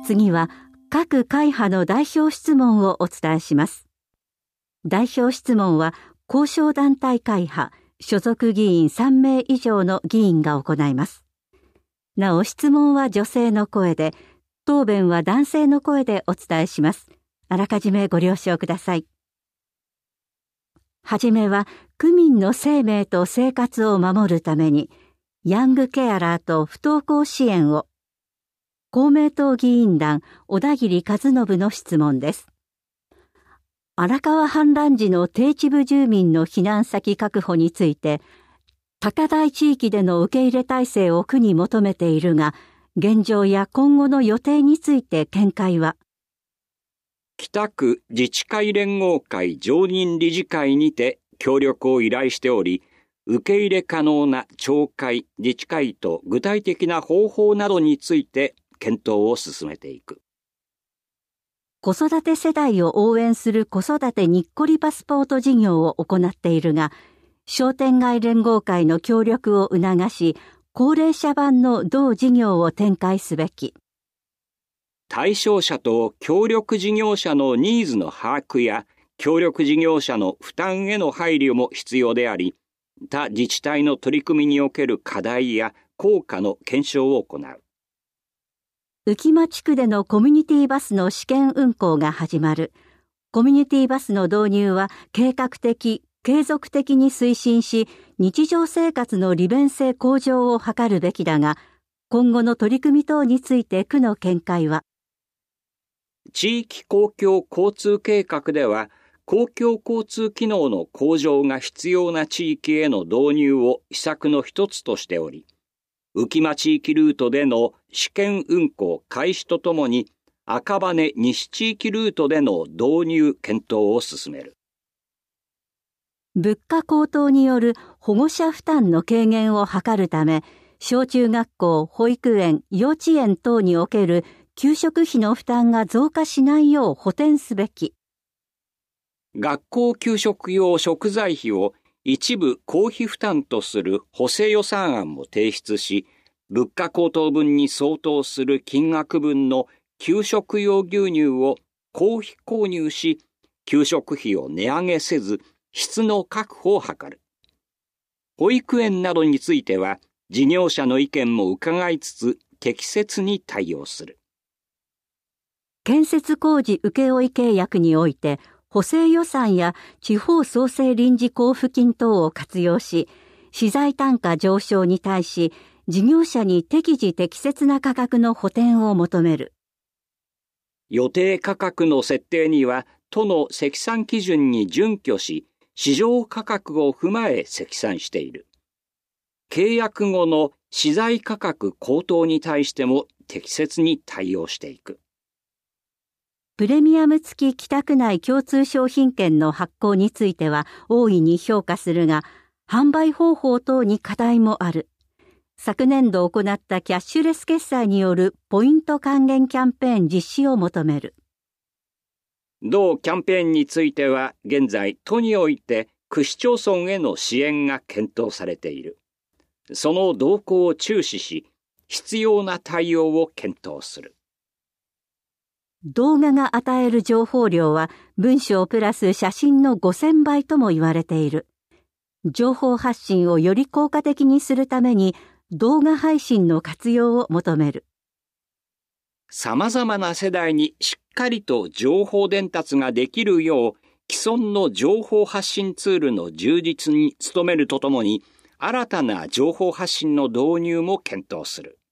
次は各会派の代表質問をお伝えします。代表質問は交渉団体会派、所属議員3名以上の議員が行います。なお質問は女性の声で、答弁は男性の声でお伝えします。あらかじめご了承ください。はじめは区民の生命と生活を守るために、ヤングケアラーと不登校支援を、公明党議員団小田切和信の質問です。荒川氾濫時の低地部住民の避難先確保について、高台地域での受け入れ体制を区に求めているが、現状や今後の予定について見解は。 北区自治会連合会常任理事会にて協力を依頼しており、受け入れ可能な町会、自治会と具体的な方法などについて検討を進めていく。 子育て世代を応援する子育てにっこりパスポート事業を行っているが、商店街連合会の協力を促し、高齢者版の同事業を展開すべき。 対象者と協力事業者のニーズの把握や、協力事業者の負担への配慮も必要であり、他自治体の取り組みにおける課題や効果の検証を行う。 浮間地区でのコミュニティバスの試験運行が始まる。コミュニティバスの導入は計画的、継続的に推進し、日常生活の利便性向上を図るべきだが、今後の取り組み等について区の見解は。 地域公共交通計画では、公共交通機能の向上が必要な地域への導入を施策の一つとしており、浮間地域ルートでの試験運行開始とともに、赤羽西地域ルートでの導入検討を進める。 物価高騰による保護者負担の軽減を図るため、小中学校、保育園、幼稚園等における給食費の負担が増加しないよう補填すべき。 学校給食用食材費を一部公費負担とする補正予算案も提出し、物価高騰分に相当する金額分の給食用牛乳を公費購入し、給食費を値上げせず、質の確保を図る。保育園などについては、事業者の意見も伺いつつ、適切に対応する。 建設工事請負契約において、補正予算や地方創生臨時交付金等を活用し、資材単価上昇に対し、事業者に適時適切な価格の補填を求める。 予定価格の設定には、都の積算基準に準拠し、市場価格を踏まえ積算している。契約後の資材価格高騰に対しても適切に対応していく。 プレミアム付き北区内共通商品券の発行については大いに評価するが、販売方法等に課題もある。昨年度行ったキャッシュレス決済によるポイント還元キャンペーン実施を求める。 同キャンペーンについては現在都において区市町村への支援が検討されている。その動向を注視し、必要な対応を検討する。 動画が与える情報量は文章プラス写真の5000倍とも言われている。情報発信をより効果的にするために動画配信の活用を求める。 様々な世代にしっかりと情報伝達ができるよう既存の情報発信ツールの充実に努めるとともに新たな情報発信の導入も検討する。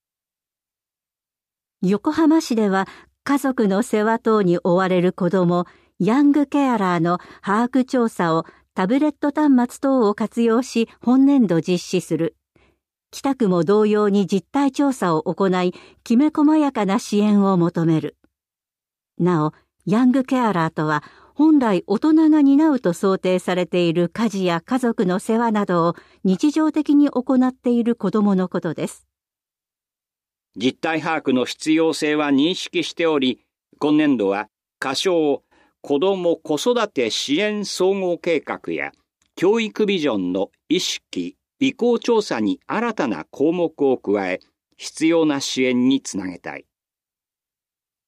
横浜市では家族の世話等に追われる子ども、ヤングケアラーの把握調査をタブレット端末等を活用し本年度実施する。北区も同様に実態調査を行い、きめ細やかな支援を求める。なお、ヤングケアラーとは、本来大人が担うと想定されている家事や家族の世話などを日常的に行っている子どものことです。 実態把握の必要性は認識しており、今年度は仮称子ども子育て支援総合計画や教育ビジョンの意識・意向調査に新たな項目を加え、必要な支援につなげたい。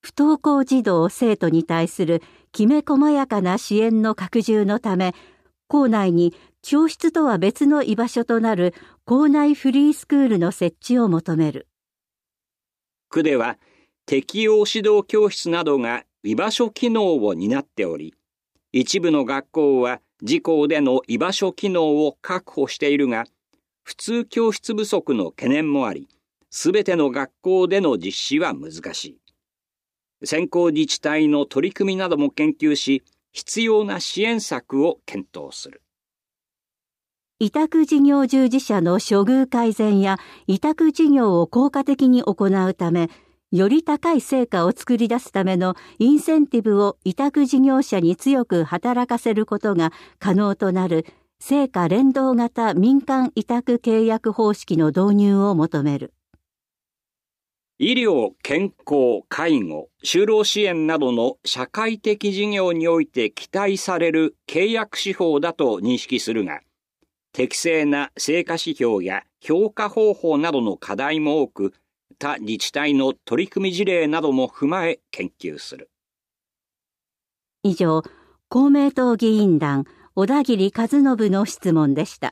不登校児童生徒に対するきめ細やかな支援の拡充のため、校内に教室とは別の居場所となる校内フリースクールの設置を求める。 区では適応指導教室などが居場所機能を担っており、一部の学校は自校での居場所機能を確保しているが、普通教室不足の懸念もあり、すべての学校での実施は難しい。先行自治体の取り組みなども研究し、必要な支援策を検討する。 委託事業従事者の処遇改善や委託事業を効果的に行うため、より高い成果を作り出すためのインセンティブを委託事業者に強く働かせることが可能となる成果連動型民間委託契約方式の導入を求める。 医療、健康、介護、就労支援などの社会的事業において期待される契約手法だと認識するが、適正な成果指標や評価方法などの課題も多く、他自治体の取り組み事例なども踏まえ研究する。 以上、公明党議員団小田切和信の質問でした。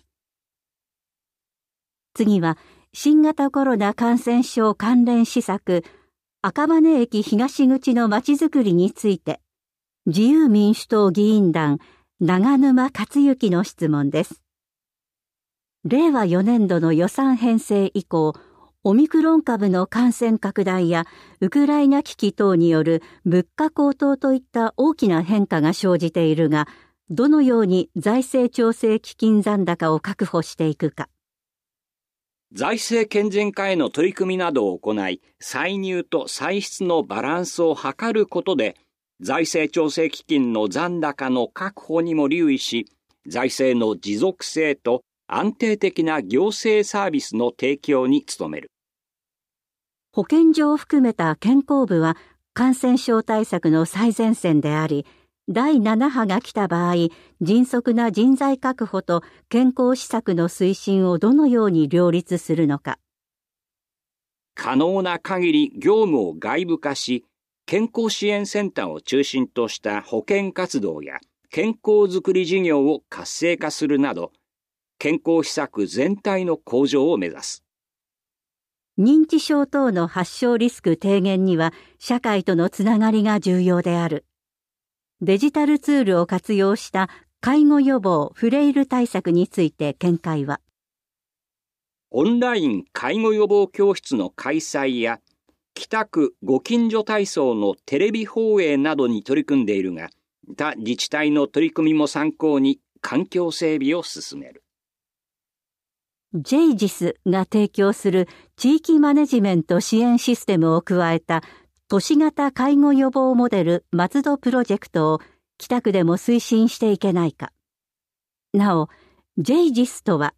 次は、新型コロナ感染症関連施策、赤羽駅東口のまちづくりについて、自由民主党議員団長沼克行の質問です。令和4年度の予算編成以降、オミクロン株の感染拡大やウクライナ危機等による物価高騰といった大きな変化が生じているが、どのように財政調整基金残高を確保していくか。 財政健全化への取り組みなどを行い、歳入と歳出のバランスを図ることで、財政調整基金の残高の確保にも留意し、財政の持続性と安定的な行政サービスの提供に努める。 保健所を含めた健康部は感染症対策の最前線であり、第7波が来た場合、迅速な人材確保と健康施策の推進をどのように両立するのか。 可能な限り業務を外部化し、健康支援センターを中心とした保健活動や健康づくり事業を活性化するなど、健康施策全体の向上を目指す。 認知症等の発症リスク低減には社会とのつながりが重要である。デジタルツールを活用した介護予防フレイル対策について見解は、 オンライン介護予防教室の開催や北区ご近所体操のテレビ放映などに取り組んでいるが、他自治体の取り組みも参考に環境整備を進める。 JGIS が提供する地域マネジメント支援システムを加えた都市型介護予防モデル松戸プロジェクトを北区でも推進していけないか。なお、JGIS とは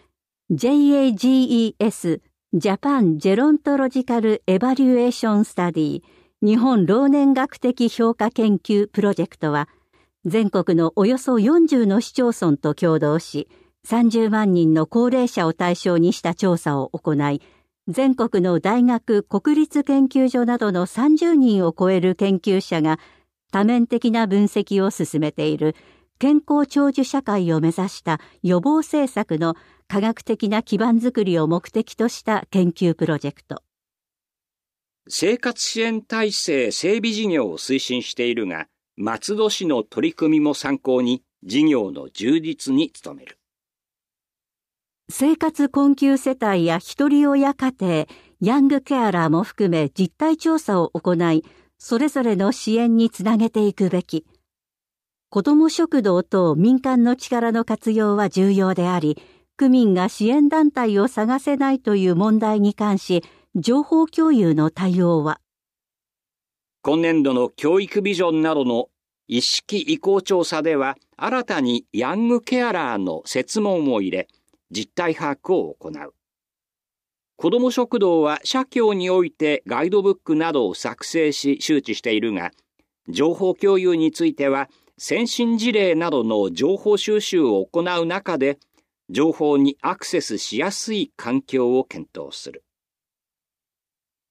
JAGES ジャパンジェロントロジカルエバリュエーションスタディ日本老年学的評価研究プロジェクトは全国のおよそ40の市町村と共同し30万人の高齢者を対象にした調査を行い、全国の大学・国立研究所などの30人を超える研究者が多面的な分析を進めている健康長寿社会を目指した予防政策の科学的な基盤づくりを目的とした研究プロジェクト。 生活支援体制整備事業を推進しているが、松戸市の取り組みも参考に事業の充実に努める。 生活困窮世帯や一人親家庭、ヤングケアラーも含め実態調査を行い、それぞれの支援につなげていくべき。子ども食堂等民間の力の活用は重要であり、区民が支援団体を探せないという問題に関し、情報共有の対応は、 今年度の教育ビジョンなどの意識移行調査では、新たにヤングケアラーの設問を入れ、実態把握を行う。子ども食堂は社協においてガイドブックなどを作成し周知しているが、情報共有については先進事例などの情報収集を行う中で、情報にアクセスしやすい環境を検討する。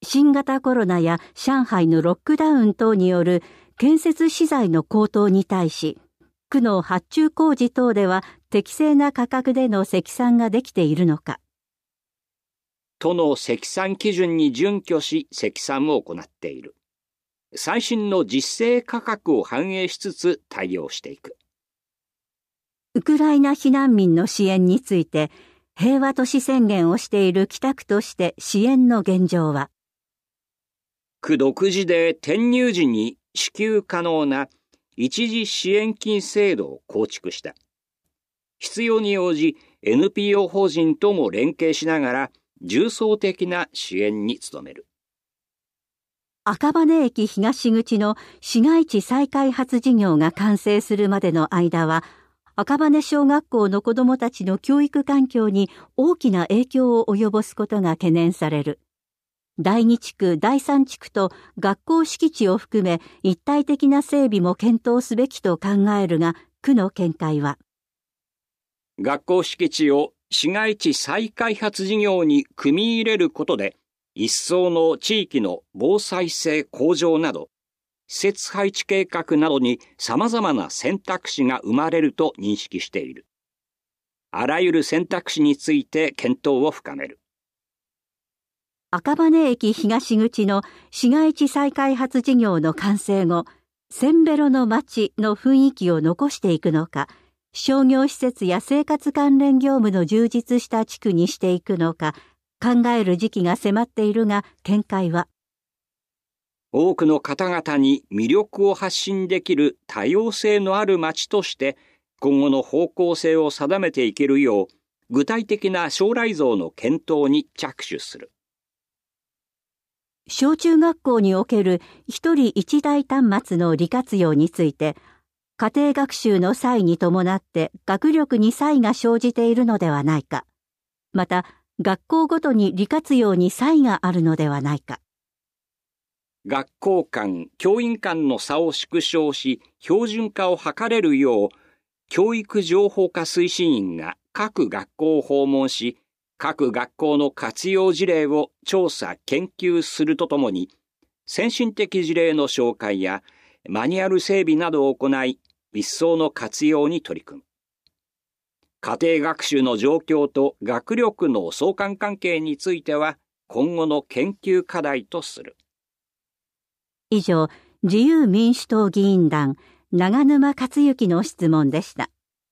新型コロナや上海のロックダウン等による建設資材の高騰に対し、区の発注工事等では適正な価格での積算ができているのか。 都の積算基準に準拠し積算を行っている。最新の実勢価格を反映しつつ対応していく。 ウクライナ避難民の支援について、平和都市宣言をしている北区として支援の現状は、 区独自で転入時に支給可能な一時支援金制度を構築した。必要に応じ NPO 法人とも連携しながら重層的な支援に努める。 赤羽駅東口の市街地再開発事業が完成するまでの間は、赤羽小学校の子どもたちの教育環境に大きな影響を及ぼすことが懸念される。第2地区、第3地区と学校敷地を含め一体的な整備も検討すべきと考えるが、区の見解は、 学校敷地を市街地再開発事業に組み入れることで、一層の地域の防災性向上など、施設配置計画などに様々な選択肢が生まれると認識している。あらゆる選択肢について検討を深める。 赤羽駅東口の市街地再開発事業の完成後、せんべろの街の雰囲気を残していくのか、商業施設や生活関連業務の充実した地区にしていくのか、考える時期が迫っているが、見解は、 多くの方々に魅力を発信できる多様性のある街として今後の方向性を定めていけるよう具体的な将来像の検討に着手する。 小中学校における一人一台端末の利活用について、家庭学習の際に伴って学力に差異が生じているのではないか。また、学校ごとに利活用に差異があるのではないか。 学校間、教員間の差を縮小し、標準化を図れるよう、教育情報化推進員が各学校を訪問し、各学校の活用事例を調査・研究するとともに、先進的事例の紹介やマニュアル整備などを行い、一層の活用に取り組む。家庭学習の状況と学力の相関関係については、今後の研究課題とする。 以上、自由民主党議員団、長沼克行の質問でした。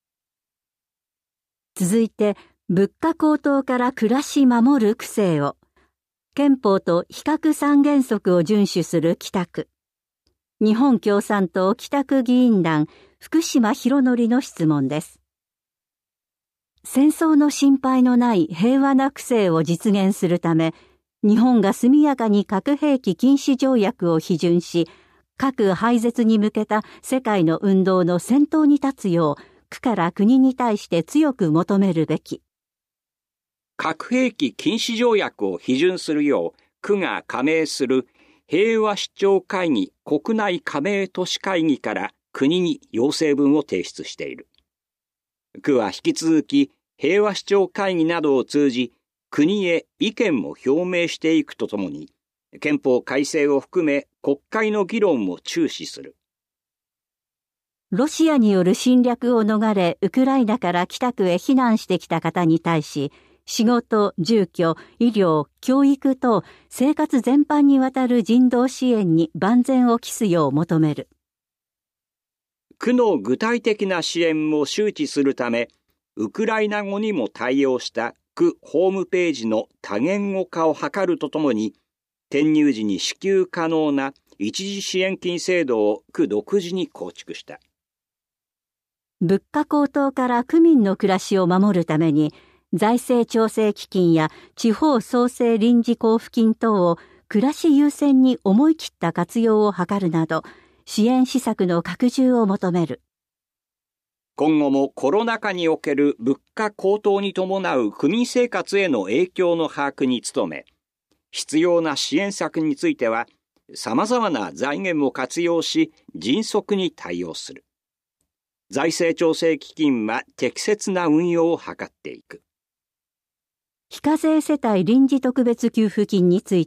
続いて、物価高騰から暮らし守る区政を、憲法と比較三原則を遵守する北区。日本共産党北区議員団、福島博則の質問です。戦争の心配のない平和な区政を実現するため、日本が速やかに核兵器禁止条約を批准し、核廃絶に向けた世界の運動の先頭に立つよう、区から国に対して強く求めるべき。 核兵器禁止条約を批准するよう、区が加盟する平和首長会議国内加盟都市会議から国に要請文を提出している。区は引き続き平和首長会議などを通じ、国へ意見も表明していくとともに、憲法改正を含め国会の議論も注視する。 ロシアによる侵略を逃れ、ウクライナから北区へ避難してきた方に対し、仕事、住居、医療、教育等生活全般にわたる人道支援に万全を期すよう求める。 区の具体的な支援も周知するため、ウクライナ語にも対応した区ホームページの多言語化を図るとともに、転入時に支給可能な一時支援金制度を区独自に構築した。 物価高騰から区民の暮らしを守るために、財政調整基金や地方創生臨時交付金等を暮らし優先に思い切った活用を図るなど、支援施策の拡充を求める。 今後もコロナ禍における物価高騰に伴う区民生活への影響の把握に努め、必要な支援策については、様々な財源を活用し、迅速に対応する。財政調整基金は適切な運用を図っていく。 非課税世帯臨時特別給付金について、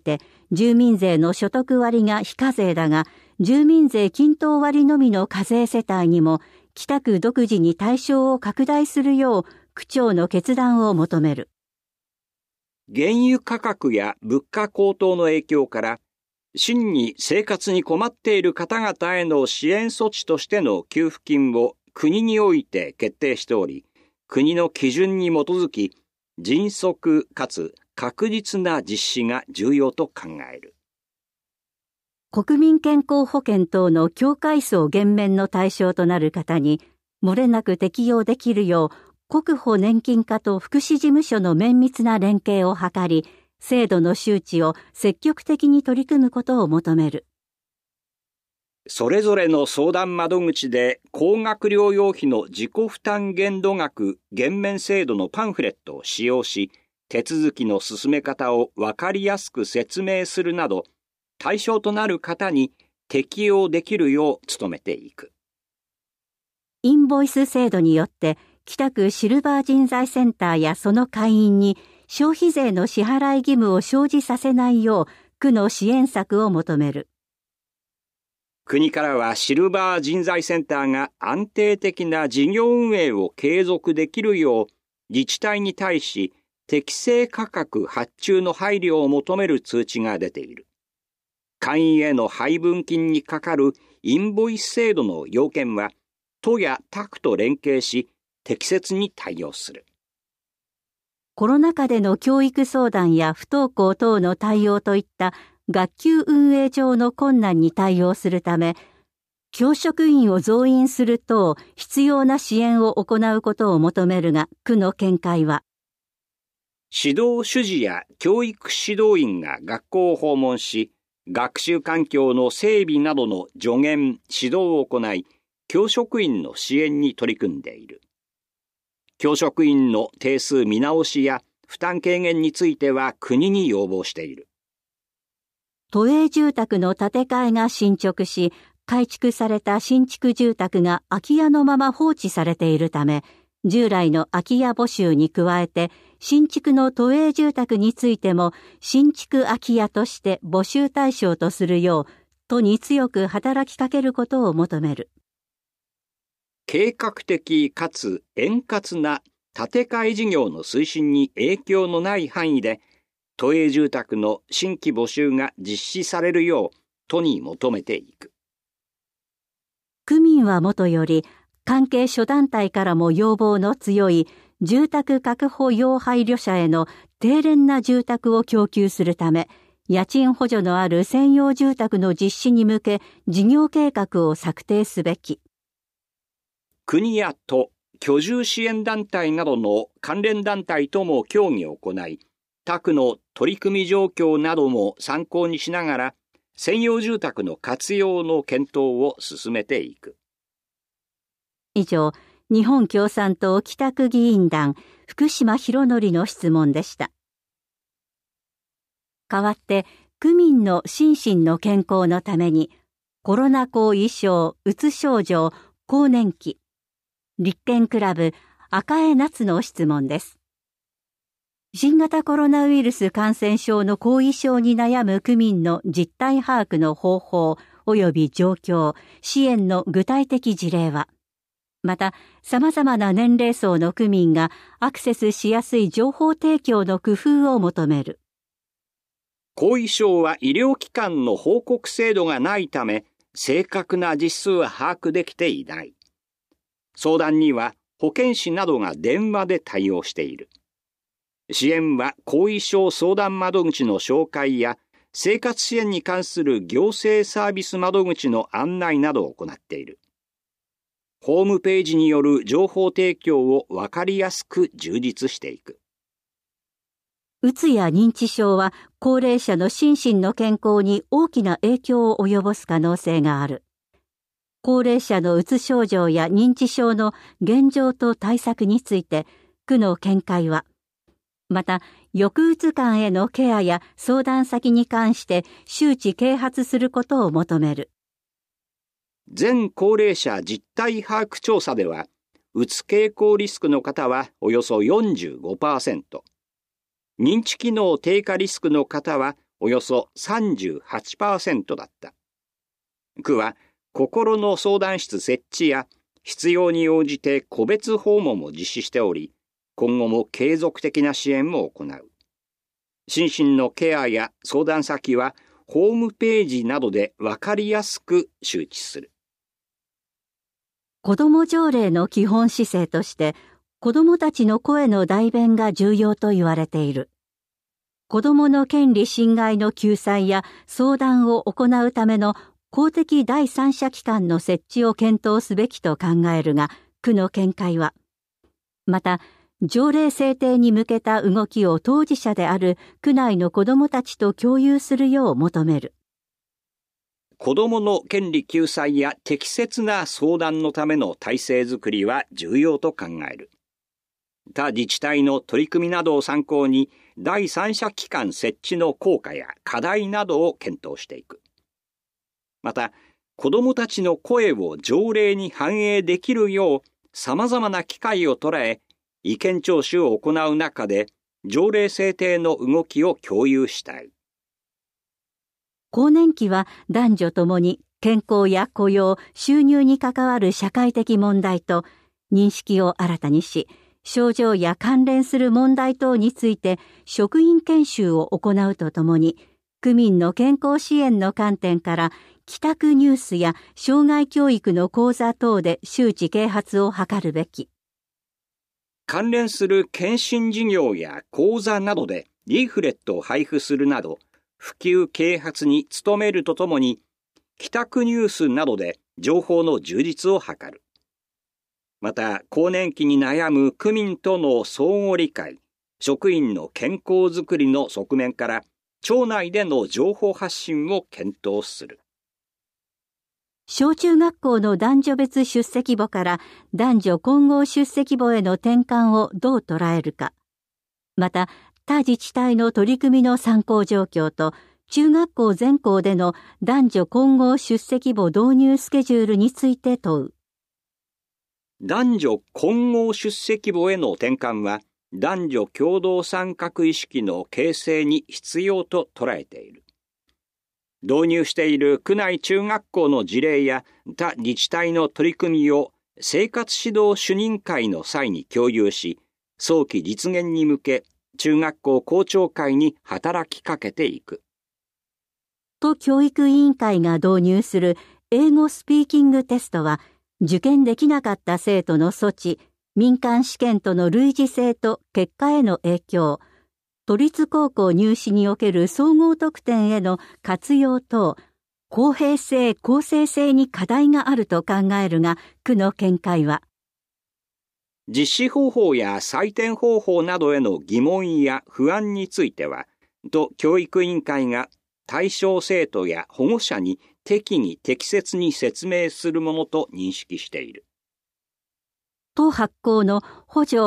住民税の所得割が非課税だが、住民税均等割のみの課税世帯にも、北区独自に対象を拡大するよう、区長の決断を求める。 原油価格や物価高騰の影響から、真に生活に困っている方々への支援措置としての給付金を国において決定しており、国の基準に基づき、迅速かつ確実な実施が重要と考える。 国民健康保険等の境界層減免の対象となる方に、漏れなく適用できるよう、国保年金課と福祉事務所の綿密な連携を図り、制度の周知を積極的に取り組むことを求める。 それぞれの相談窓口で高額療養費の自己負担限度額減免制度のパンフレットを使用し、手続きの進め方を分かりやすく説明するなど、対象となる方に適用できるよう努めていく。 インボイス制度によって、北区シルバー人材センターやその会員に消費税の支払い義務を生じさせないよう区の支援策を求める。 国からはシルバー人材センターが安定的な事業運営を継続できるよう自治体に対し適正価格発注の配慮を求める通知が出ている。会員への配分金にかかるインボイス制度の要件は都や他区と連携し適切に対応する。 コロナ禍での教育相談や不登校等の対応といった学級運営上の困難に対応するため、教職員を増員する等必要な支援を行うことを求めるが、区の見解は、 指導主事や教育指導員が学校を訪問し、学習環境の整備などの助言・指導を行い、教職員の支援に取り組んでいる。教職員の定数見直しや負担軽減については国に要望している。 都営住宅の建て替えが進捗し、改築された新築住宅が空き家のまま放置されているため、従来の空き家募集に加えて、新築の都営住宅についても、新築空き家として募集対象とするよう、都に強く働きかけることを求める。 計画的かつ円滑な建て替え事業の推進に影響のない範囲で、都営住宅の新規募集が実施されるよう都に求めていく。 区民はもとより、関係諸団体からも要望の強い住宅確保要配慮者への低廉な住宅を供給するため、家賃補助のある専用住宅の実施に向け事業計画を策定すべき。 国や都、居住支援団体などの関連団体とも協議を行い、他区の取り組み状況なども参考にしながら、専用住宅の活用の検討を進めていく。 以上、日本共産党北区議員団福島博則の質問でした。代わって、区民の心身の健康のために、コロナ後遺症、うつ症状、更年期、立憲クラブ赤江夏の質問です。新型コロナウイルス感染症の後遺症に悩む区民の実態把握の方法及び状況、支援の具体的事例は、また様々な年齢層の区民がアクセスしやすい情報提供の工夫を求める。 後遺症は医療機関の報告制度がないため、正確な実数は把握できていない。相談には保健師などが電話で対応している。支援は後遺症相談窓口の紹介や生活支援に関する行政サービス窓口の案内などを行っている。ホームページによる情報提供を分かりやすく充実していく。 うつや認知症は高齢者の心身の健康に大きな影響を及ぼす可能性がある。高齢者のうつ症状や認知症の現状と対策について、区の見解は、また、抑うつ患へのケアや相談先に関して周知啓発することを求める。 全高齢者実態把握調査では、うつ傾向リスクの方はおよそ 45%、認知機能低下リスクの方はおよそ 38% だった。区は心の相談室設置や必要に応じて個別訪問も実施しており、今後も継続的な支援も行う。心身のケアや相談先はホームページなどで分かりやすく周知する。 子ども条例の基本姿勢として、子どもたちの声の代弁が重要と言われている。子どもの権利侵害の救済や相談を行うための公的第三者機関の設置を検討すべきと考えるが、区の見解は、また、条例制定に向けた動きを当事者である区内の子どもたちと共有するよう求める。 子どもの権利救済や適切な相談のための体制づくりは重要と考える。他自治体の取り組みなどを参考に、第三者機関設置の効果や課題などを検討していく。また、子どもたちの声を条例に反映できるよう、様々な機会を捉え、意見聴取を行う中で、条例制定の動きを共有したい。 更年期は男女ともに健康や雇用、収入に関わる社会的問題と認識を新たにし、症状や関連する問題等について職員研修を行うとともに、区民の健康支援の観点から帰宅ニュースや障害教育の講座等で周知啓発を図るべき。 関連する検診事業や講座などでリーフレットを配布するなど、普及啓発に努めるとともに、帰宅ニュースなどで情報の充実を図る。また、更年期に悩む区民との相互理解、職員の健康づくりの側面から、町内での情報発信を検討する。 小中学校の男女別出席簿から男女混合出席簿への転換をどう捉えるか。また、他自治体の取り組みの参考状況と、中学校全校での男女混合出席簿導入スケジュールについて問う。 男女混合出席簿への転換は、男女共同参画意識の形成に必要と捉えている。導入している区内中学校の事例や他自治体の取り組みを生活指導主任会の際に共有し、早期実現に向け、中学校校長会に働きかけていく。 都教育委員会が導入する英語スピーキングテストは、受験できなかった生徒の措置、民間試験との類似性と結果への影響、都立高校入試における総合得点への活用等、公平性・公正性に課題があると考えるが、区の見解は、 実施方法や採点方法などへの疑問や不安については、都教育委員会が対象生徒や保護者に適宜適切に説明するものと認識している。 都発行の補助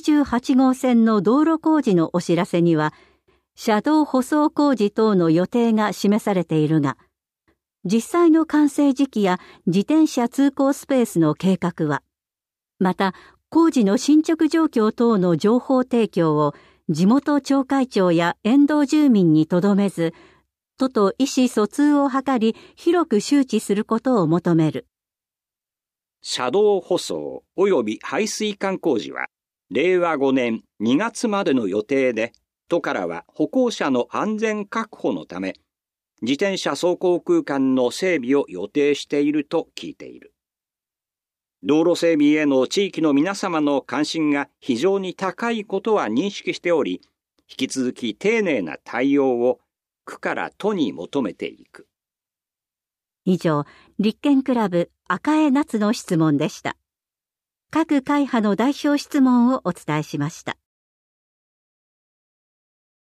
88号線の道路工事のお知らせには、車道舗装工事等の予定が示されているが、実際の完成時期や自転車通行スペースの計画は、また工事の進捗状況等の情報提供を地元町会長や沿道住民にとどめず、都と意思疎通を図り広く周知することを求める。 車道舗装及び排水管工事は、令和5年2月までの予定で、都からは歩行者の安全確保のため、自転車走行空間の整備を予定していると聞いている。道路整備への地域の皆様の関心が非常に高いことは認識しており、引き続き丁寧な対応を区から都に求めていく。 以上、立憲クラブ赤江夏の質問でした。各会派の代表質問をお伝えしました。